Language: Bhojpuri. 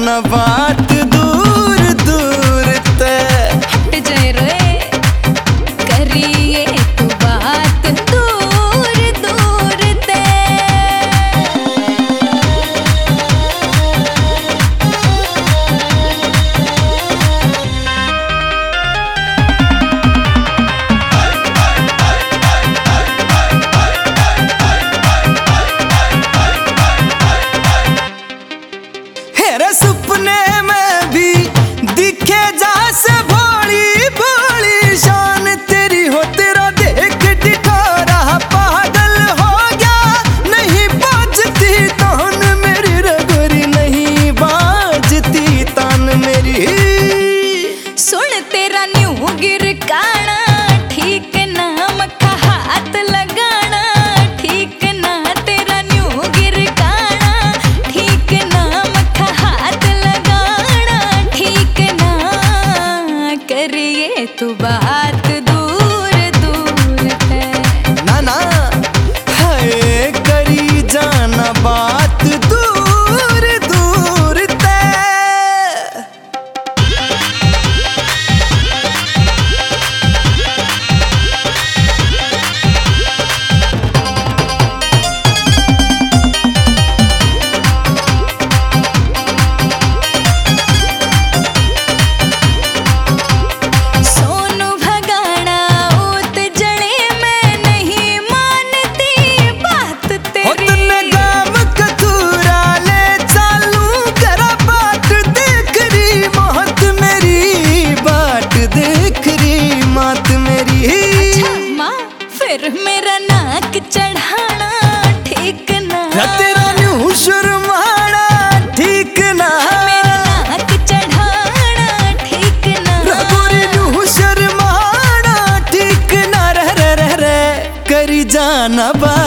जाना बात दूर दूर तक। हट जाए रे करिए तू बात दूर दूर ते। सपने में भी दिखे जा से भोली भोली शान तेरी हो, तेरा देख दिखारा पागल हो गया। नहीं बाजती तान मेरी रगोरी, नहीं बाजती तान मेरी। सुन तेरा न्यू गिर काना ठीक ना, मक्खा हाथ लगाना ठीक ना। तेरा न्यू गिर काना ठीक ना, मक्खा हाथ लगाना ठीक ना। करिए तू बात दूर दूर है। ना ना है करी जाना बात दूर दूर तक। फिर मेरा नाक चढ़ाना ठीक ना, तेरा न्यू शर्माना ठीक ना। मेरा नाक चढ़ाना ठीक ना, रघुरी न्यू शर्माना ठीक ना। रह करी जाना बात